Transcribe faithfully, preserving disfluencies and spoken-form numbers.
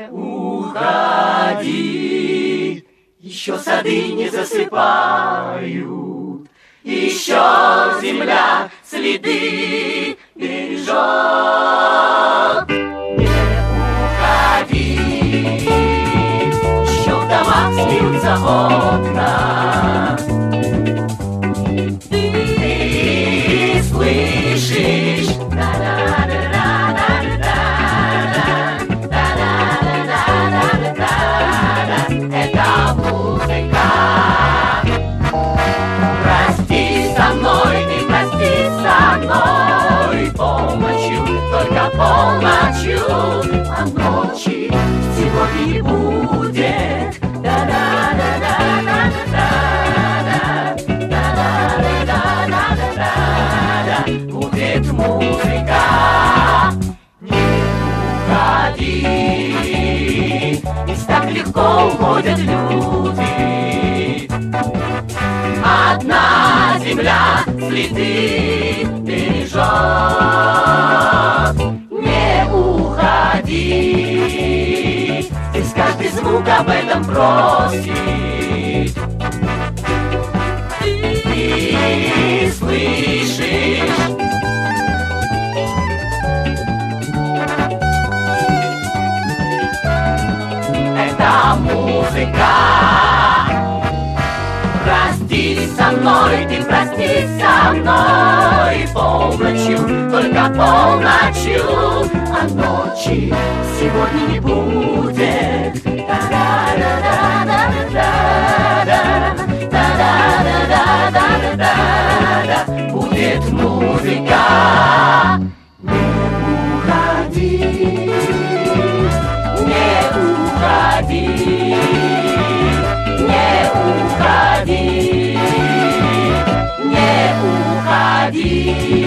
уходи, еще сады не засыпают, еще земля следы бережет. Не уходи, еще в домах смеются окна. Ты слышишь? Это музыка. Прости со мной, ты прости со мной полночью, только полночью, а ночи сегодня не будет. Да-да-да-да-да-да-да-да-да-да-да-да. Будет музыка. Не уходи. Ведь так легко уходят люди. Одна земля следы бережет. Не уходи. Здесь каждый звук об этом просит. Ты слышишь? Это музыка. Прости со мной, ты прости со мной полночью, только полночью, а ночи сегодня не будет. Да-да-да-да-да-да-да-да-да-да-да. Будет музыка. Не уходи, не уходи, не уходи, не уходи.